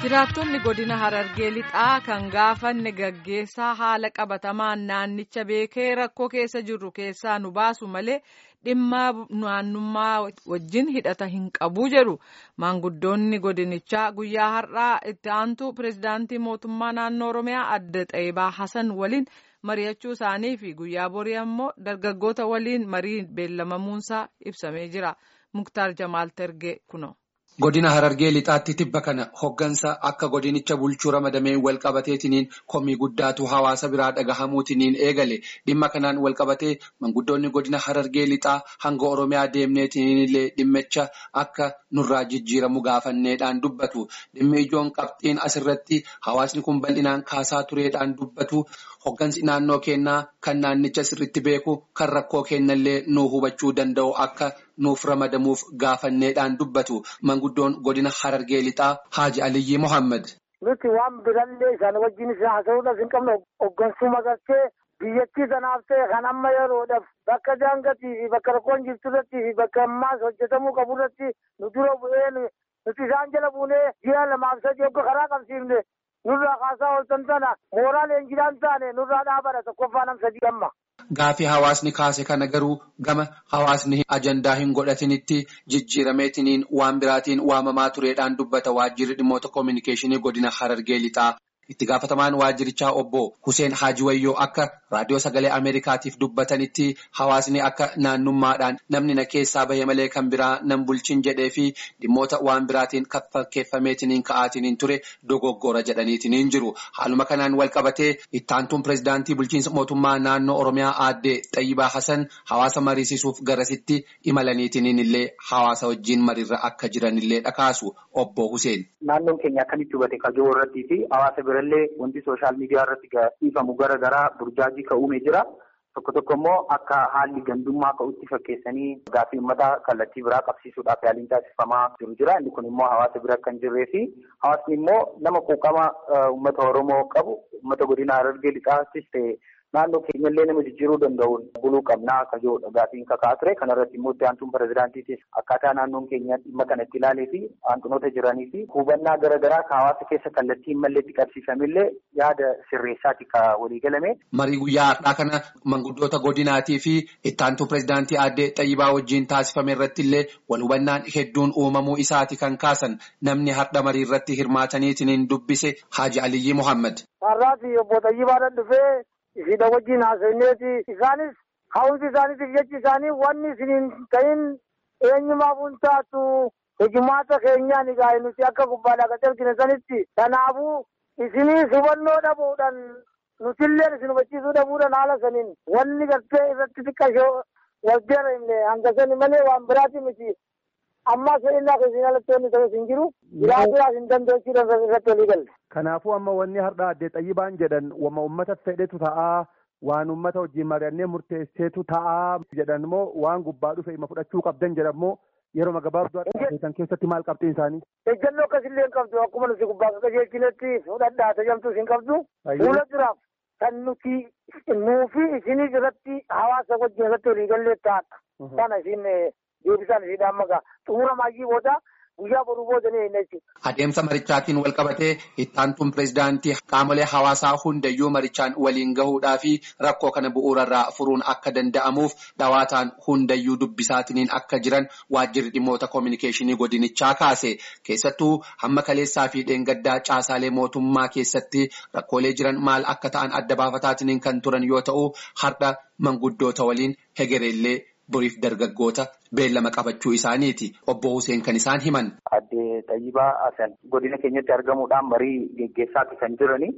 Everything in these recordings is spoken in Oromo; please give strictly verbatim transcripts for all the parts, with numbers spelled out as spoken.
Jiraattonni godina Harargee lixaa kan gaafanne gaggeessaa haala qabatamaan naannicha beekee rakkoo keessa jirru keessaa nu baasu malee dhimma naannummaa wajjin hidhata hin qabu jedhu maanguddoonni godinichaa guyyaa har'aa itti aantu pirezidaantii mootummaa naannoo Oromiyaa Adde Xaayibaa Hasan waliin mari'achuu isaanii fi guyyaa borii ammoo dargaggoota waliin marii beellamamuunsaa ibsamee jira. Muktaar Jamaal Tergee kuno. Godina Harargee lixaatti tibba kana hoggansa akka godinicha bulchuu ramadamee walqabateetiniin komii guddaatu hawaasa biraa dhagahamuutiniin eegale dhimma kanaan walqabatee manguddoonni godina Harargee lixaa hanga Oromiyaa deemneetiniin illee dhimmicha akka nurraa jijjiiramu gaafanneedhaan dubbatu dhimmi ijoon qabxiin asirratti hawaasni kun bal'inaan kaasaa tureedhaan dubbatu hoggansi naannoo kennaa kan naannicha sirritti beeku kan rakkoo kennallee nu hubachuu danda'u akka nuuf ramadamuuf gaafanneedhaan dubbatu manguddoon godina Harargee lixaa Haaji Aliyyi Muhammad. Nuti waan birallee isaan wajjin isa haasa'uudhaaf hin qabne hoggansuma galchee biyyattii sanaaf ta'e kan amma yeroodhaaf bakka daangatii fi bakka rakkoon jirturratti fi bakka ammaas hojjetamuu qaburratti nu dura bu'ee nuti isaan jala buunee ji'a lamaaf sadii hogga karaa qabsiifne nurraa kaasaa ooltan sana mooraa leenjidhaan taane nurraa dhaabara tokkoffaa nam sadii amma. Gaafii hawaasni kaase kana garuu gama hawaasni ajandaa hin godhatinitti jijjiirameetiniin waan biraatiin waamamaa tureedhaan dubbata waajjirri dhimmoota koominikeeshinii godina Harargee lixaa. Itti gaafatamaan waajjirichaa obbo Huseen Haaji Wayyoo akka raadiyoo sagalee Ameerikaatiif dubbatanitti hawaasni akka naannummaadhaan namni na keessaa bahe malee kan biraa nan bulchin jedhee fi dhimmoota waan biraatiin fakkeeffameetiniin ka'aatiniin ture dogoggora jedhaniitiniin jiru. Haaluma kanaan wal qabatee ittaantuun pirezidaantii bulchiinsa mootummaa naannoo Oromiyaa Aadde Xaayibaa Hasan hawaasa mariisisuuf garasitti imalaniitiniin illee hawaasa wajjin mariirra akka jiranillee dhakaasu obbo Huseen. Naannoon keenya akkamitti hubate kajoo irrattii fi hawaasa birallee wanti sooshaal miidiyaa irratti dhiifamu gara garaa burjaajii ka'uumee jira. Tokko tokko immoo akka haalli gandummaa ka'utti fakkeessanii gaaffii uummataa kallattii biraa qabsiisuudhaaf yaaliin taasifamaa jiru jira. Inni kun immoo hawaasa bira kan jirree fi hawaasni immoo nama quuqama uummata Oromoo qabu uummata godina Harargee lixaattis ta'e naannoo keenyallee nama jijjiiruu danda'uun buluu qabnaa akka jiruudha gaaffiin kakaa ture. Kanarratti immoo itti aantuun pirezidaantiitis akkaataa naannoon keenya dhimma kana itti ilaalee fi aantunoota jiranii fi hubannaa garaagaraa kan hawaasa keessa kallattii hin malleetti qabsiifamillee yaada sirreessaati ka walii galame. Marii guyyaa har'aa kana manguddoota godinaatii fi itti aantuu pirezidaantii Aadde Xaayibaa wajjin taasifame irratti illee wal hubannaan hedduun uumamuu isaati kan kaasan namni har'a marii irratti hirmaataniitiin dubbise Haaji Aliyyi Muhammad. Har'aati obbo Xayyibaadhaan dhufee Ishiidha wajjin haasa'inneeti isaanis ka'umsi isaaniitiif jechi isaanii wanni isiniin ta'in eenyumaaf hin taatu hojumaata keenyaan egaa nuti akka gubbaadhaa gad argine sanitti kanaafuu isinii hubannoo dhabuudhaan nutillee isin hubachiisuu dhabuudhaan haala saniin wanni gartee irratti xiqqashoo wal deemne hanga sani malee waan biraati miti. Amma seenaa keessatti alatti ta'us hin jiru. Jiraatuudhaaf hin dandeessiidhaan irratti walii galle. Kanaafuu amma wanni har'a Aadde Xaayibaan jedhan wama uummata fedhetu ta'aa waan uummata wajjin mari'annee murteesseetu ta'aa jedhan immoo waan gubbaa dhufe ima fudhachuu qabdan jedhan immoo yeroo gabaabduu kan keessatti maal qabxiin isaanii. Ejjennoo akkasillee hin qabdu akkuma nuti gubbaa qajeelchinetti fudhadhaa tajaajilamtus hin qabdu. Fuula duraaf kan nuti nuufi isinis irratti hawaasa wajjin irratti walii gallee ta'adha. Kana isin deebisaan ishiidhaan maqaa xumura maayyii booda guyyaa boruu boodanii hin jechuudha. Adeemsa marichaatiin wal qabatee ittaantuun pirezidaantii qaamolee hawaasaa hundayyuu marichaan waliin gahuudhaa fi rakkoo kana bu'uurarraa furuun akka danda'amuuf dhawaataan hundayyuu dubbisaatiniin akka jiran waajjirri dhimmoota koominikeeshinii godinichaa kaase. Keessattuu hamma kaleessaa fi dheengaddaa caasaalee mootummaa keessatti rakkoolee jiran maal akka ta'an adda baafataatiniin kan turan yoo ta'u har'a manguddoota waliin hegereellee boriif dargaggoota beellama qabachuu isaaniiti. Obbo Huseen kan isaan himan. Aadde Xaayibaa Hasan godina keenyatti argamuudhaan marii geggeessaatti kan jirani.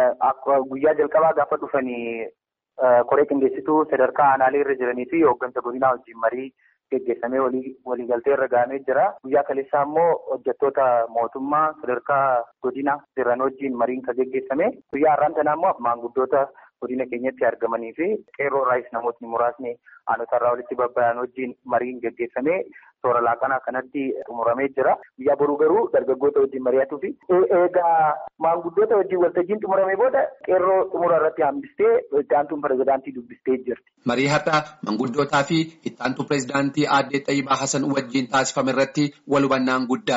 Guyyaa jalqabaa gaafa dhufanii koree qindeessituu sadarkaa aanaalee irra jiranii fi hooggansa godinaa wajjin marii geggeessamee waliigaltee irra gahamee jira. Guyyaa kaleessaa immoo hojjettoota mootummaa sadarkaa godina jiran wajjin mariin kan geggeessame. Guyyaa har'aan tanaa immoo maanguddoota godina keenyatti argamanii fi qeerroo raayis namootni muraasni aanota irraa walitti babba'an wajjin mariin geggeessamee toora laaqanaa kanatti xumuramee jira. Guyyaa boruu garuu dargaggoota wajjin mari'atuu fi eegaa maanguddoota wajjin waltajjiin xumuramee booda qeerroo xumura irratti hambistee itti aantuun pirezidaantii dubbistee jirti. Marii har'aa manguddootaa fi itti aantuu pirezidaantii Aadde Xaayibaa Hasan wajjin taasifame irratti wal hubannaan guddaalleen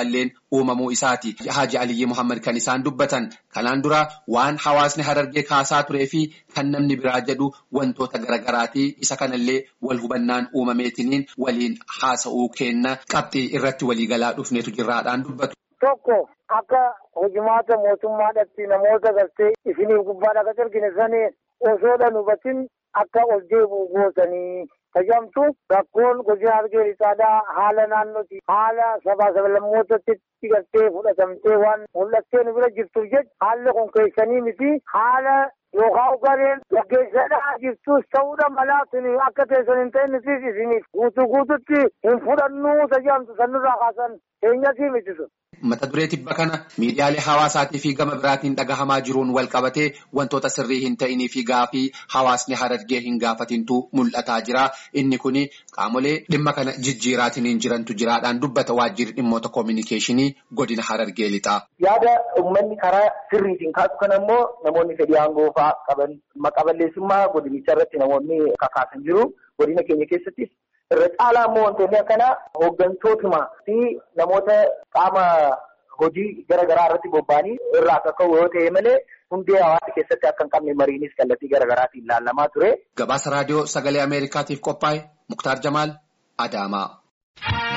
uumamuu isaati. Haaji Aliyyi Muhammad kan isaan dubbatan kanaan dura waan hawaasni Harargee kaasaa turee fi kan namni biraa jedhu wantoota garaagaraati. Isa kanallee wal hubannaan uumameetiniin waliin haasa'uu kenna qabxii irratti waliigalaa dhufneetu jirraadhaan dubbatu. Tokko akka hojimaata mootummaadhaatti namoota gartee isiniif gubbaadha akka ergine sanii osoodhaan hubatin akka ol deebi'u gootanii tajaajilamtu rakkoon godina Harargee lixaadhaa haala naannooti haala sabaa sablammootatti gartee fudhatamtee waan mul'attee nu bira jirtuuf jecha haalli kun keessanii miti haala yookaan gareen gaggeessadhaa jirtus ta'uudha malaa suni akka teessan hin ta'innisis isiniif guutuu guututti hin fudhannuu tajaajilamtu sanirraa kaasan eenyasii miti sun. Mata duree tibba kana miidiyaalee hawaasaatii fi gama biraatiin dhagahamaa jiruun wal qabatee wantoota sirrii hin ta'inii fi gaafii hawaasni Harargee hin gaafatintu mul'ataa jira. Inni kun qaamolee dhimma kana jijjiiraatiin hin jirantu jiraadhaan dubbata waajjirri dhimmoota koominikeeshinii godina Harargee lixaa. Yaada uummanni karaa sirriitiin kaasu kana immoo namoonni fedhii aangoo fa'aa qaban maqaballeessummaa godinicha irratti namoonni kakaasan jiru. Godina keenya keessattis irra caalaa immoo wantoonni akkanaa hooggantootuma fi namoota qaama hojii garaagaraa irratti bobba'anii irraa akka ka'u yoo ta'e malee hundee hawaasa keessatti akka hin qabne mariinis kallattii garaagaraatiin ilaalamaa ture. Gabaasa raadiyoo sagalee Ameerikaatiif qophaa'e Muktaar Jamaal Adaamaa.